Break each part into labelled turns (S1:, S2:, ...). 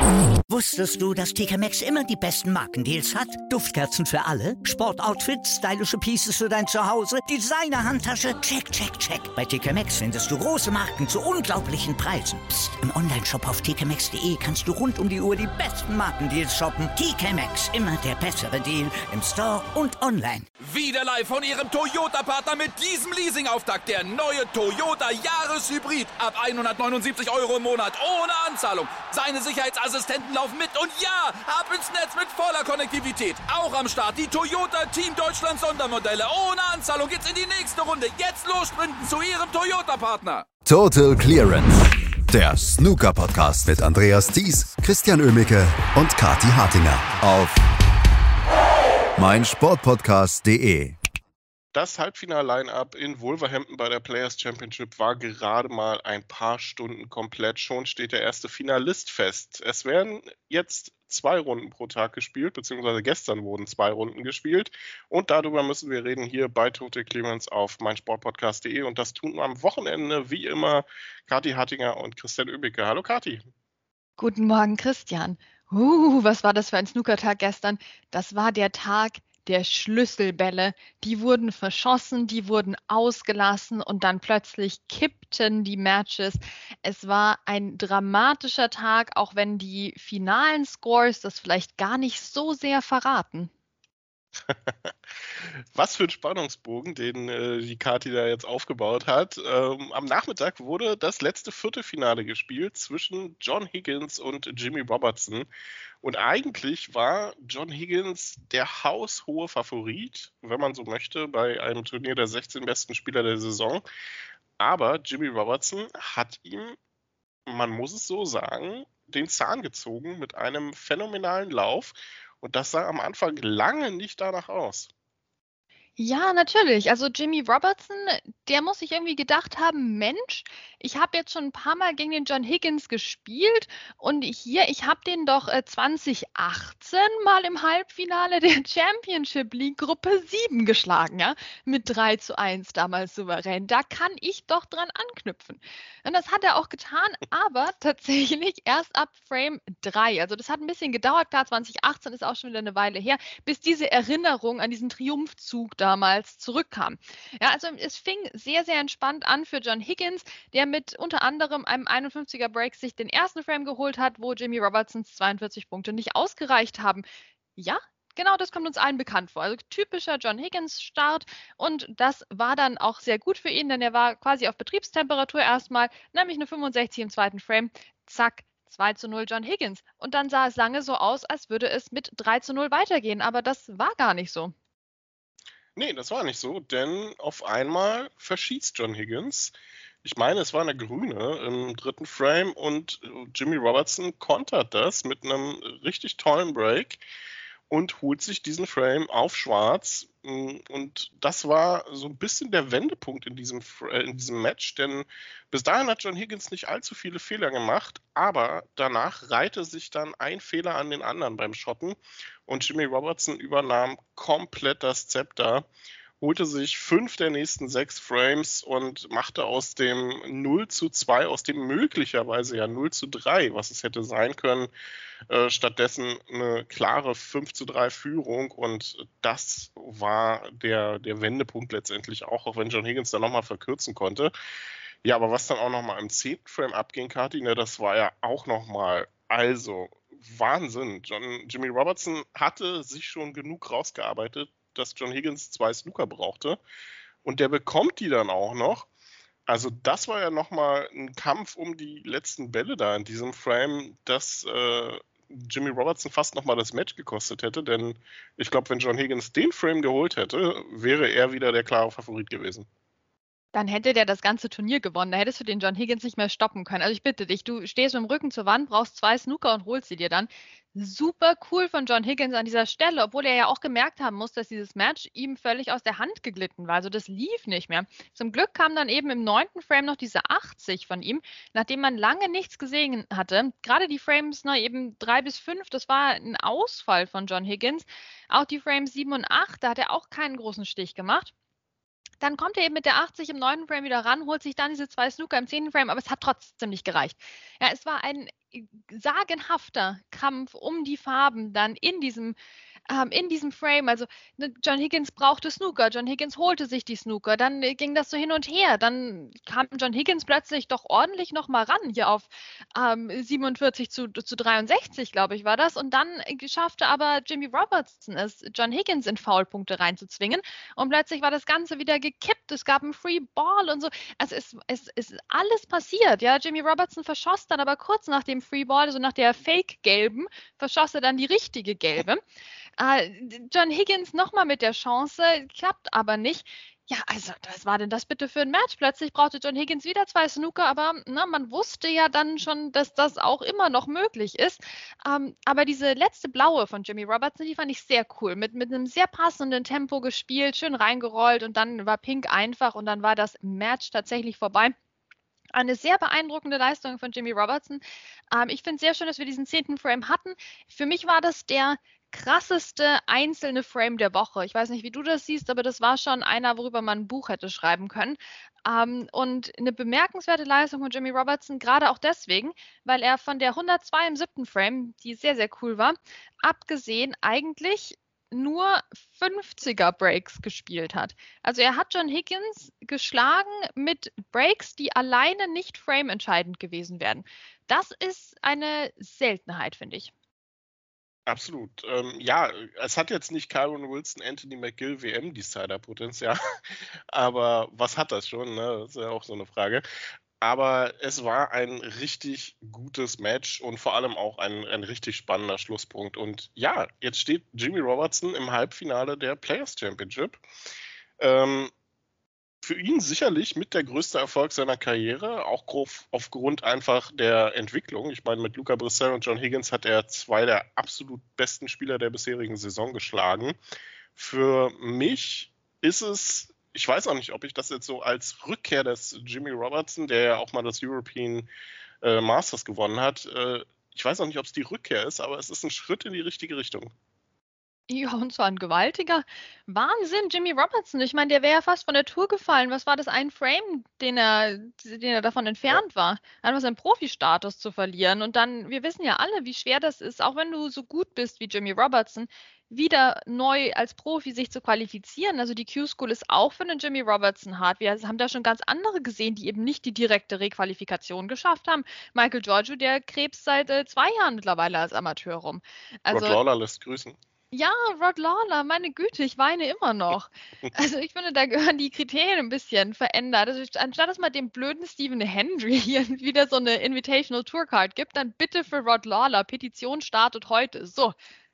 S1: Wusstest du, dass TK Maxx immer die besten Markendeals hat? Duftkerzen für alle, Sportoutfits, stylische Pieces für dein Zuhause, Designer-Handtasche, check, check, check. Bei TK Maxx findest du große Marken zu unglaublichen Preisen. Psst. Im Onlineshop auf tkmaxx.de kannst du rund um die Uhr die besten Markendeals shoppen. TK Maxx, immer der bessere Deal im Store und online.
S2: Wieder live von Ihrem Toyota-Partner mit diesem Leasing-Auftakt. Der neue Toyota Jahreshybrid. Ab 179 € im Monat. Ohne Anzahlung. Seine Sicherheitsassistenten laufen mit. Und ja, ab ins Netz mit voller Konnektivität. Auch am Start die Toyota Team Deutschland Sondermodelle. Ohne Anzahlung geht's in die nächste Runde. Jetzt los sprinten zu Ihrem Toyota-Partner.
S3: Total Clearance. Der Snooker-Podcast mit Andreas Thies, Christian Oemicke und Kathi Hartinger auf meinsportpodcast.de.
S4: Das Halbfinal-Line-Up in Wolverhampton bei der Players Championship war gerade mal ein paar Stunden komplett. Schon steht der erste Finalist fest. Es werden jetzt 2 Runden pro Tag gespielt, beziehungsweise gestern wurden 2 Runden gespielt. Und darüber müssen wir reden hier bei Total Clearance auf meinsportpodcast.de. Und das tun wir am Wochenende, wie immer, Kathi Hartinger und Christian Oemicke. Hallo Kathi.
S5: Guten Morgen, Christian. Was war das für ein Snookertag gestern? Das war der Tag der Schlüsselbälle. Die wurden verschossen, die wurden ausgelassen und dann plötzlich kippten die Matches. Es war ein dramatischer Tag, auch wenn die finalen Scores das vielleicht gar nicht so sehr verraten.
S4: Was für ein Spannungsbogen, den die Kathi da jetzt aufgebaut hat. Am Nachmittag wurde das letzte Viertelfinale gespielt zwischen John Higgins und Jimmy Robertson. Und eigentlich war John Higgins der haushohe Favorit, wenn man so möchte, bei einem Turnier der 16 besten Spieler der Saison. Aber Jimmy Robertson hat ihm, man muss es so sagen, den Zahn gezogen mit einem phänomenalen Lauf. Und das sah am Anfang lange nicht danach aus.
S5: Ja, natürlich. Also Jimmy Robertson, der muss sich irgendwie gedacht haben, Mensch, ich habe jetzt schon ein paar Mal gegen den John Higgins gespielt und ich habe den doch 2018 mal im Halbfinale der Championship League Gruppe 7 geschlagen, ja, mit 3:1 damals souverän. Da kann ich doch dran anknüpfen. Und das hat er auch getan, aber tatsächlich erst ab Frame 3. Also das hat ein bisschen gedauert, klar, 2018 ist auch schon wieder eine Weile her, bis diese Erinnerung an diesen Triumphzug damals zurückkam. Ja, also es fing sehr, sehr entspannt an für John Higgins, der mit unter anderem einem 51er Break sich den ersten Frame geholt hat, wo Jimmy Robertsons 42 Punkte nicht ausgereicht haben. Ja, genau, das kommt uns allen bekannt vor. Also typischer John Higgins-Start und das war dann auch sehr gut für ihn, denn er war quasi auf Betriebstemperatur erstmal, nämlich eine 65 im zweiten Frame. Zack, 2:0 John Higgins. Und dann sah es lange so aus, als würde es mit 3:0 weitergehen, aber das war gar nicht so.
S4: Nee, das war nicht so, denn auf einmal verschießt John Higgins. Ich meine, es war eine Grüne im dritten Frame und Jimmy Robertson kontert das mit einem richtig tollen Break und holt sich diesen Frame auf Schwarz. Und das war so ein bisschen der Wendepunkt in diesem Match, denn bis dahin hat John Higgins nicht allzu viele Fehler gemacht, aber danach reihte sich dann ein Fehler an den anderen beim Schotten und Jimmy Robertson übernahm komplett das Zepter, holte sich 5 der nächsten 6 Frames und machte aus dem 0:2, aus dem möglicherweise ja 0:3, was es hätte sein können, stattdessen eine klare 5:3 Führung und das war der Wendepunkt letztendlich auch wenn John Higgins dann nochmal verkürzen konnte. Ja, aber was dann auch nochmal im 10. Frame abging, Kathi, ne, das war ja auch nochmal, also Wahnsinn. Jimmy Robertson hatte sich schon genug rausgearbeitet, dass John Higgins 2 Snooker brauchte und der bekommt die dann auch noch. Also das war ja nochmal ein Kampf um die letzten Bälle da in diesem Frame, dass Jimmy Robertson fast nochmal das Match gekostet hätte, denn ich glaube, wenn John Higgins den Frame geholt hätte, wäre er wieder der klare Favorit gewesen.
S5: Dann hätte der das ganze Turnier gewonnen. Da hättest du den John Higgins nicht mehr stoppen können. Also ich bitte dich, du stehst mit dem Rücken zur Wand, brauchst 2 Snooker und holst sie dir dann. Super cool von John Higgins an dieser Stelle, obwohl er ja auch gemerkt haben muss, dass dieses Match ihm völlig aus der Hand geglitten war. Also das lief nicht mehr. Zum Glück kam dann eben im 9. Frame noch diese 80 von ihm, nachdem man lange nichts gesehen hatte. Gerade die Frames eben 3 bis 5, das war ein Ausfall von John Higgins. Auch die Frames 7 und 8, da hat er auch keinen großen Stich gemacht. Dann kommt er eben mit der 80 im 9. Frame wieder ran, holt sich dann diese 2 Snooker im 10. Frame, aber es hat trotzdem nicht gereicht. Ja, es war ein sagenhafter Kampf um die Farben dann in diesem Frame. Also John Higgins brauchte Snooker, John Higgins holte sich die Snooker, dann ging das so hin und her. Dann kam John Higgins plötzlich doch ordentlich nochmal ran, hier auf 47 zu 63, glaube ich, war das. Und dann schaffte aber Jimmy Robertson es, John Higgins in Foulpunkte reinzuzwingen. Und plötzlich war das Ganze wieder gekippt. Es gab einen Free Ball und so. Also es ist alles passiert. Ja, Jimmy Robertson verschoss dann aber kurz nach dem Free Ball, also nach der Fake-Gelben, verschoss er dann die richtige Gelbe. John Higgins nochmal mit der Chance, klappt aber nicht. Ja, also was war denn das bitte für ein Match? Plötzlich brauchte John Higgins wieder 2 Snooker, aber man wusste ja dann schon, dass das auch immer noch möglich ist. Aber diese letzte blaue von Jimmy Robertson, die fand ich sehr cool. Mit einem sehr passenden Tempo gespielt, schön reingerollt und dann war Pink einfach und dann war das Match tatsächlich vorbei. Eine sehr beeindruckende Leistung von Jimmy Robertson. Ich finde es sehr schön, dass wir diesen 10. Frame hatten. Für mich war das der krasseste einzelne Frame der Woche. Ich weiß nicht, wie du das siehst, aber das war schon einer, worüber man ein Buch hätte schreiben können. Und eine bemerkenswerte Leistung von Jimmy Robertson, gerade auch deswegen, weil er von der 102 im 7. Frame, die sehr, sehr cool war, abgesehen eigentlich nur 50er Breaks gespielt hat. Also er hat John Higgins geschlagen mit Breaks, die alleine nicht frameentscheidend gewesen wären. Das ist eine Seltenheit, finde ich.
S4: Absolut. Ja, es hat jetzt nicht Kyron Wilson, Anthony McGill WM-Decider-Potenzial, aber was hat das schon? Ne? Das ist ja auch so eine Frage. Aber es war ein richtig gutes Match und vor allem auch ein richtig spannender Schlusspunkt. Und ja, jetzt steht Jimmy Robertson im Halbfinale der Players Championship. Für ihn sicherlich mit der größte Erfolg seiner Karriere, auch aufgrund einfach der Entwicklung. Ich meine, mit Luca Brissell und John Higgins hat er 2 der absolut besten Spieler der bisherigen Saison geschlagen. Für mich ist es, ich weiß auch nicht, ob ich das jetzt so als Rückkehr des Jimmy Robertson, der ja auch mal das European Masters gewonnen hat, ich weiß auch nicht, ob es die Rückkehr ist, aber es ist ein Schritt in die richtige Richtung.
S5: Ja, und zwar ein gewaltiger Wahnsinn, Jimmy Robertson. Ich meine, der wäre ja fast von der Tour gefallen. Was war das, ein Frame, den er davon entfernt war? Einfach seinen Profi-Status zu verlieren. Und dann, wir wissen ja alle, wie schwer das ist, auch wenn du so gut bist wie Jimmy Robertson, wieder neu als Profi sich zu qualifizieren. Also die Q-School ist auch für den Jimmy Robertson hart. Wir haben da schon ganz andere gesehen, die eben nicht die direkte Requalifikation geschafft haben. Michael Giorgio, der krebst seit 2 Jahren mittlerweile als Amateur rum. Also,
S4: Rod Lawler lässt grüßen.
S5: ja, Rod Lawler, meine Güte, ich weine immer noch. Also ich finde, da gehören die Kriterien ein bisschen verändert. Also anstatt dass man dem blöden Stephen Hendry hier wieder so eine Invitational Tourcard gibt, dann bitte für Rod Lawler, Petition startet heute. So.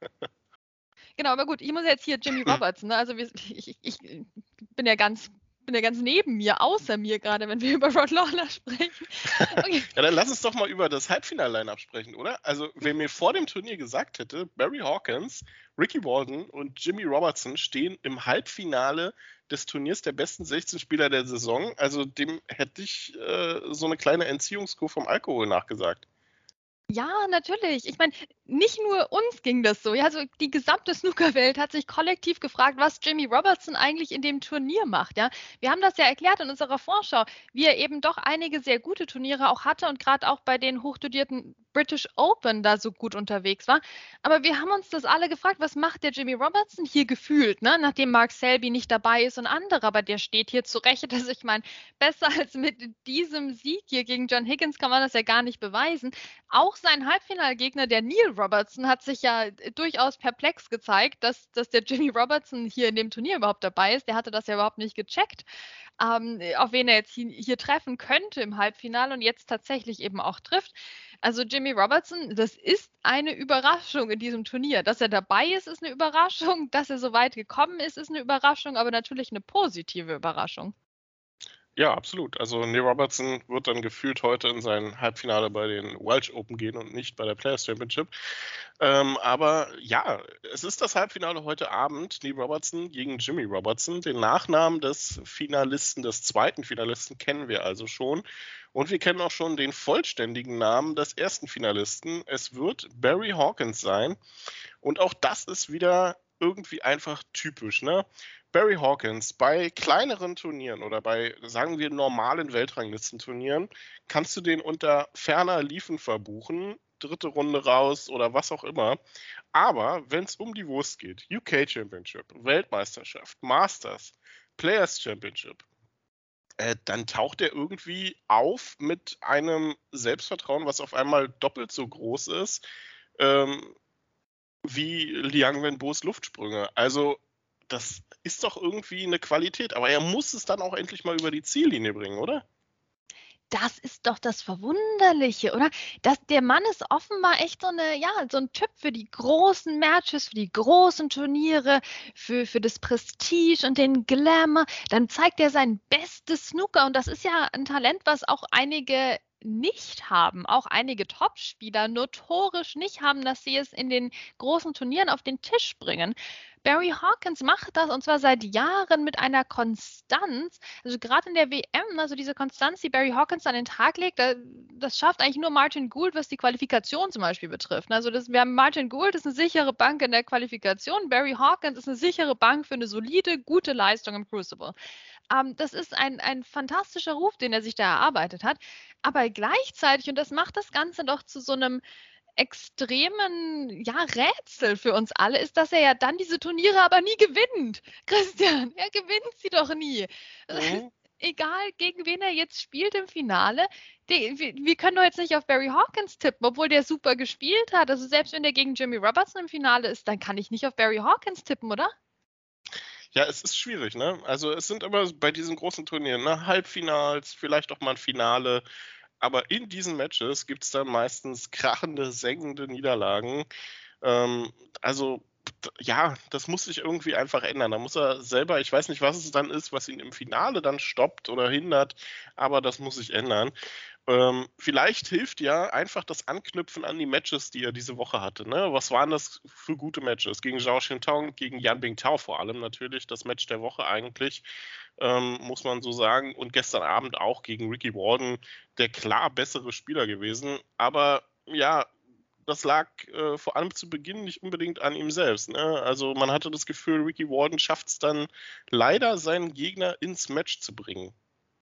S5: Genau, aber gut, ich muss jetzt hier Jimmy Robertson, ne? Also ich bin ja ganz neben mir, außer mir gerade, wenn wir über Rod Lawler sprechen. Okay.
S4: Ja, dann lass uns doch mal über das Halbfinale-Line-Up sprechen, oder? Also, wer mir vor dem Turnier gesagt hätte, Barry Hawkins, Ricky Walden und Jimmy Robertson stehen im Halbfinale des Turniers der besten 16 Spieler der Saison, also dem hätte ich so eine kleine Entziehungskur vom Alkohol nachgesagt.
S5: Ja, natürlich. Ich meine, nicht nur uns ging das so. Ja, also die gesamte Snookerwelt hat sich kollektiv gefragt, was Jimmy Robertson eigentlich in dem Turnier macht. Ja, wir haben das ja erklärt in unserer Vorschau, wie er eben doch einige sehr gute Turniere auch hatte und gerade auch bei den hochdotierten British Open da so gut unterwegs war. Aber wir haben uns das alle gefragt, was macht der Jimmy Robertson hier gefühlt, ne? Nachdem Mark Selby nicht dabei ist und andere, aber der steht hier zurecht. Also ich meine, besser als mit diesem Sieg hier gegen John Higgins kann man das ja gar nicht beweisen. Auch sein Halbfinalgegner, der Neil Robertson, hat sich ja durchaus perplex gezeigt, dass der Jimmy Robertson hier in dem Turnier überhaupt dabei ist. Der hatte das ja überhaupt nicht gecheckt, auf wen er jetzt hier treffen könnte im Halbfinale und jetzt tatsächlich eben auch trifft. Also Jimmy Robertson, das ist eine Überraschung in diesem Turnier. Dass er dabei ist, ist eine Überraschung. Dass er so weit gekommen ist, ist eine Überraschung, aber natürlich eine positive Überraschung.
S4: Ja, absolut. Also Neil Robertson wird dann gefühlt heute in sein Halbfinale bei den Welsh Open gehen und nicht bei der Players Championship. Aber ja, es ist das Halbfinale heute Abend. Neil Robertson gegen Jimmy Robertson. Den Nachnamen des Finalisten, des zweiten Finalisten kennen wir also schon. Und wir kennen auch schon den vollständigen Namen des ersten Finalisten. Es wird Barry Hawkins sein. Und auch das ist wieder irgendwie einfach typisch, ne? Barry Hawkins, bei kleineren Turnieren oder bei, sagen wir, normalen Weltranglistenturnieren, kannst du den unter ferner Liefen verbuchen, dritte Runde raus oder was auch immer. Aber wenn es um die Wurst geht, UK Championship, Weltmeisterschaft, Masters, Players Championship, dann taucht er irgendwie auf mit einem Selbstvertrauen, was auf einmal doppelt so groß ist, ähm, wie Liang Wenbos Luftsprünge. Also das ist doch irgendwie eine Qualität, aber er muss es dann auch endlich mal über die Ziellinie bringen, oder?
S5: Das ist doch das Verwunderliche, oder? Der Mann ist offenbar echt so ein Typ für die großen Matches, für die großen Turniere, für das Prestige und den Glamour. Dann zeigt er sein bestes Snooker und das ist ja ein Talent, was auch einige nicht haben, auch einige Topspieler notorisch nicht haben, dass sie es in den großen Turnieren auf den Tisch bringen. Barry Hawkins macht das und zwar seit Jahren mit einer Konstanz. Also gerade in der WM, also diese Konstanz, die Barry Hawkins an den Tag legt, das schafft eigentlich nur Martin Gould, was die Qualifikation zum Beispiel betrifft. Also wir haben Martin Gould, ist eine sichere Bank in der Qualifikation. Barry Hawkins ist eine sichere Bank für eine solide, gute Leistung im Crucible. Das ist ein fantastischer Ruf, den er sich da erarbeitet hat. Aber gleichzeitig, und das macht das Ganze doch zu so einem extremen Rätsel für uns alle, ist, dass er ja dann diese Turniere aber nie gewinnt. Christian, er gewinnt sie doch nie.
S4: Mhm.
S5: Egal, gegen wen er jetzt spielt im Finale, wir können doch jetzt nicht auf Barry Hawkins tippen, obwohl der super gespielt hat. Also selbst wenn der gegen Jimmy Robertson im Finale ist, dann kann ich nicht auf Barry Hawkins tippen, oder?
S4: Ja, es ist schwierig, ne? Also es sind immer bei diesen großen Turnieren, ne? Halbfinals, vielleicht auch mal ein Finale. Aber in diesen Matches gibt es dann meistens krachende, sengende Niederlagen. Also, ja, das muss sich irgendwie einfach ändern. Da muss er selber, ich weiß nicht, was es dann ist, was ihn im Finale dann stoppt oder hindert, aber das muss sich ändern. Vielleicht hilft ja einfach das Anknüpfen an die Matches, die er diese Woche hatte. Ne? Was waren das für gute Matches? Gegen Zhao Xintong, gegen Yan Bingtao vor allem natürlich, das Match der Woche eigentlich, muss man so sagen. Und gestern Abend auch gegen Ricky Walden, der klar bessere Spieler gewesen. Aber ja, das lag vor allem zu Beginn nicht unbedingt an ihm selbst. Ne? Also man hatte das Gefühl, Ricky Walden schafft es dann leider, seinen Gegner ins Match zu bringen.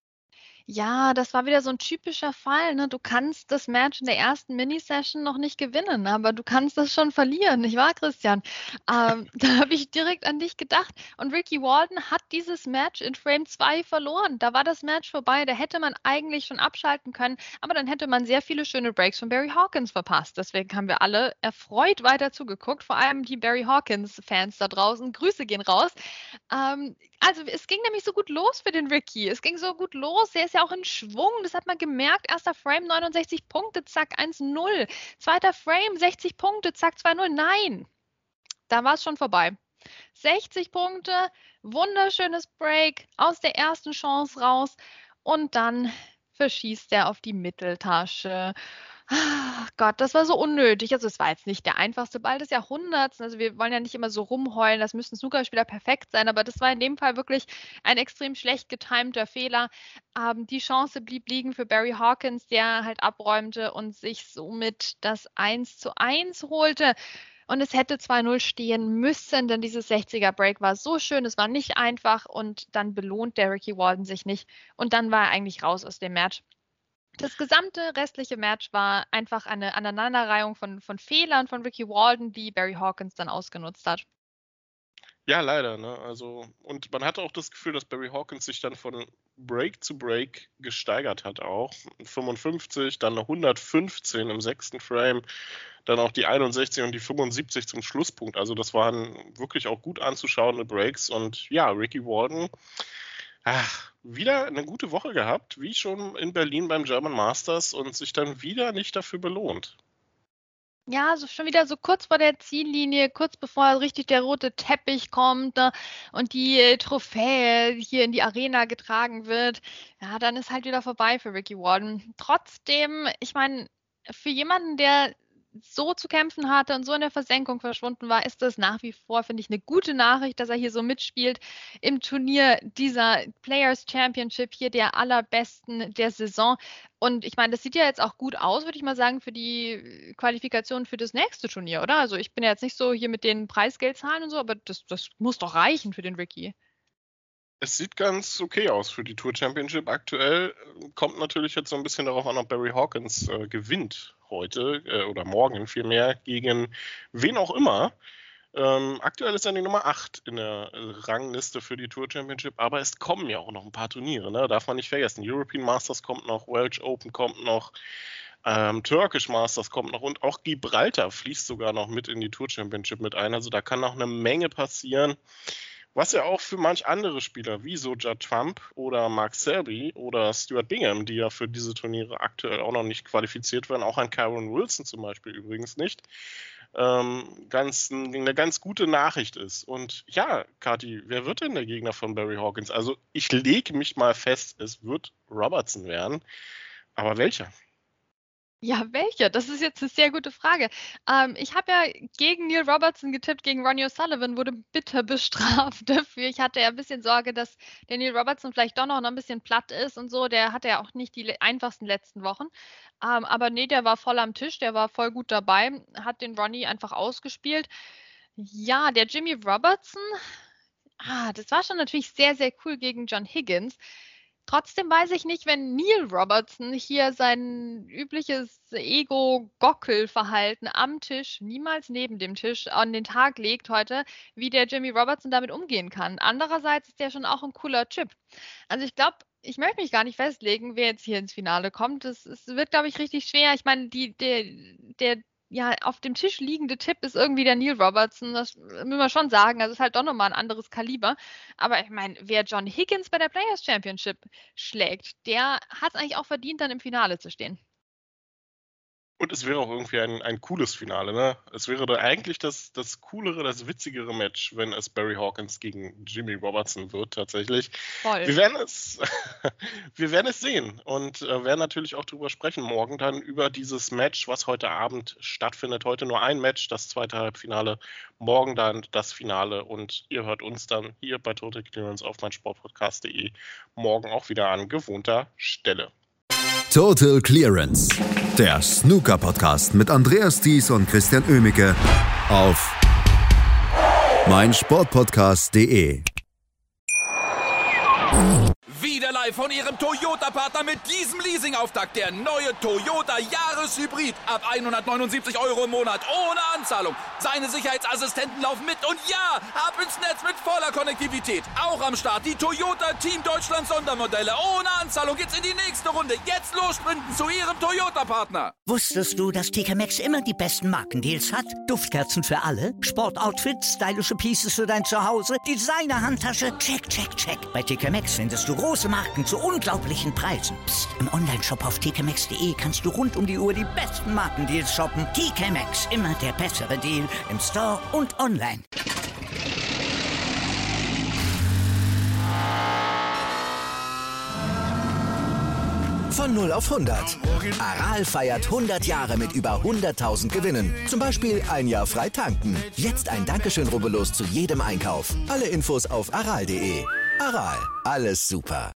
S5: Ja, das war wieder so ein typischer Fall, ne? Du kannst das Match in der ersten Minisession noch nicht gewinnen, aber du kannst das schon verlieren, nicht wahr, Christian? Da habe ich direkt an dich gedacht. Und Ricky Walden hat dieses Match in Frame 2 verloren. Da war das Match vorbei, da hätte man eigentlich schon abschalten können, aber dann hätte man sehr viele schöne Breaks von Barry Hawkins verpasst. Deswegen haben wir alle erfreut weiter zugeguckt, vor allem die Barry Hawkins-Fans da draußen. Grüße gehen raus. Also es ging nämlich so gut los für den Ricky. Es ging so gut los. Er ist ja auch in Schwung. Das hat man gemerkt. Erster Frame 69 Punkte, zack 1-0. Zweiter Frame 60 Punkte, zack 2-0. Nein, da war es schon vorbei. 60 Punkte, wunderschönes Break aus der ersten Chance raus und dann verschießt er auf die Mitteltasche. Ach Gott, das war so unnötig. Also es war jetzt nicht der einfachste Ball des Jahrhunderts. Also wir wollen ja nicht immer so rumheulen, das müssten Snookerspieler perfekt sein, aber das war in dem Fall wirklich ein extrem schlecht getimter Fehler. Die Chance blieb liegen für Barry Hawkins, der halt abräumte und sich somit das 1:1 holte. Und es hätte 2-0 stehen müssen, denn dieses 60er-Break war so schön, es war nicht einfach und dann belohnt der Ricky Walden sich nicht. Und dann war er eigentlich raus aus dem Match. Das gesamte restliche Match war einfach eine Aneinanderreihung von Fehlern von Ricky Walden, die Barry Hawkins dann ausgenutzt hat.
S4: Ja, leider, ne? Also, und man hatte auch das Gefühl, dass Barry Hawkins sich dann von Break zu Break gesteigert hat auch. 55, dann eine 115 im sechsten Frame, dann auch die 61 und die 75 zum Schlusspunkt. Also das waren wirklich auch gut anzuschauende Breaks. Und ja, Ricky Walden, wieder eine gute Woche gehabt, wie schon in Berlin beim German Masters und sich dann wieder nicht dafür belohnt.
S5: Ja, so schon wieder so kurz vor der Ziellinie, kurz bevor richtig der rote Teppich kommt, ne, und die Trophäe hier in die Arena getragen wird. Ja, dann ist halt wieder vorbei für Ricky Walden. Trotzdem, ich meine, für jemanden, der so zu kämpfen hatte und so in der Versenkung verschwunden war, ist das nach wie vor, finde ich, eine gute Nachricht, dass er hier so mitspielt im Turnier dieser Players Championship, hier der allerbesten der Saison. Und ich meine, das sieht ja jetzt auch gut aus, würde ich mal sagen, für die Qualifikation für das nächste Turnier, oder? Also ich bin ja jetzt nicht so hier mit den Preisgeldzahlen und so, aber das muss doch reichen für den Ricky.
S4: Es sieht ganz okay aus für die Tour Championship aktuell. Kommt natürlich jetzt so ein bisschen darauf an, ob Barry Hawkins gewinnt heute oder morgen vielmehr gegen wen auch immer. Aktuell ist er die Nummer 8 in der Rangliste für die Tour Championship, aber es kommen ja auch noch ein paar Turniere, ne? Darf man nicht vergessen. European Masters kommt noch, Welsh Open kommt noch, Turkish Masters kommt noch und auch Gibraltar fließt sogar noch mit in die Tour Championship mit ein. Also da kann noch eine Menge passieren. Was ja auch für manch andere Spieler wie Soja Trump oder Mark Selby oder Stuart Bingham, die ja für diese Turniere aktuell auch noch nicht qualifiziert werden, auch an Kyron Wilson zum Beispiel übrigens nicht, eine ganz gute Nachricht ist. Und ja, Kathi, wer wird denn der Gegner von Barry Hawkins? Also ich lege mich mal fest, es wird Robertson werden. Aber welcher?
S5: Ja, welcher? Das ist jetzt eine sehr gute Frage. Ich habe ja gegen Neil Robertson getippt, gegen Ronnie O'Sullivan, wurde bitter bestraft dafür. Ich hatte ja ein bisschen Sorge, dass der Neil Robertson vielleicht doch noch ein bisschen platt ist und so. Der hatte ja auch nicht die einfachsten letzten Wochen. Aber nee, der war voll am Tisch, der war voll gut dabei, hat den Ronnie einfach ausgespielt. Ja, der Jimmy Robertson, das war schon natürlich sehr, sehr cool gegen John Higgins. Trotzdem weiß ich nicht, wenn Neil Robertson hier sein übliches Ego-Gockel-Verhalten am Tisch, niemals neben dem Tisch, an den Tag legt heute, wie der Jimmy Robertson damit umgehen kann. Andererseits ist der schon auch ein cooler Typ. Also ich glaube, ich möchte mich gar nicht festlegen, wer jetzt hier ins Finale kommt. Es wird, glaube ich, richtig schwer. Ich meine, der auf dem Tisch liegende Tipp ist irgendwie der Neil Robertson, das müssen wir schon sagen, also ist halt doch nochmal ein anderes Kaliber, aber ich meine, wer John Higgins bei der Players Championship schlägt, der hat es eigentlich auch verdient, dann im Finale zu stehen.
S4: Und es wäre auch irgendwie ein cooles Finale, ne? Es wäre da eigentlich das coolere, das witzigere Match, wenn es Barry Hawkins gegen Jimmy Robertson wird, tatsächlich.
S5: Voll.
S4: Wir werden es sehen und werden natürlich auch drüber sprechen morgen dann über dieses Match, was heute Abend stattfindet. Heute nur ein Match, das zweite Halbfinale, morgen dann das Finale und ihr hört uns dann hier bei Total Clearance auf meinsportpodcast.de morgen auch wieder an gewohnter Stelle.
S3: Total Clearance, der Snooker-Podcast mit Andreas Thies und Christian Oemicke auf meinsportpodcast.de.
S2: Wieder live von Ihrem Toyota-Partner mit diesem Leasing-Auftakt. Der neue Toyota Jahreshybrid. Ab 179 € im Monat. Ohne Anzahlung. Seine Sicherheitsassistenten laufen mit. Und ja, ab ins Netz mit voller Konnektivität. Auch am Start die Toyota Team Deutschland Sondermodelle. Ohne Anzahlung geht's in die nächste Runde. Jetzt los sprinten zu Ihrem Toyota-Partner.
S1: Wusstest du, dass TK Maxx immer die besten Markendeals hat? Duftkerzen für alle, Sportoutfits, stylische Pieces für dein Zuhause, Designer-Handtasche, check, check, check. Bei TK Maxx findest du große Marken zu unglaublichen Preisen. Psst. Im Onlineshop auf tkmaxx.de kannst du rund um die Uhr die besten Markendeals shoppen. TK Maxx, immer der bessere Deal im Store und online.
S6: Von 0 auf 100. Aral feiert 100 Jahre mit über 100.000 Gewinnen. Zum Beispiel ein Jahr frei tanken. Jetzt ein Dankeschön, rubbellos zu jedem Einkauf. Alle Infos auf aral.de. Aral, alles super.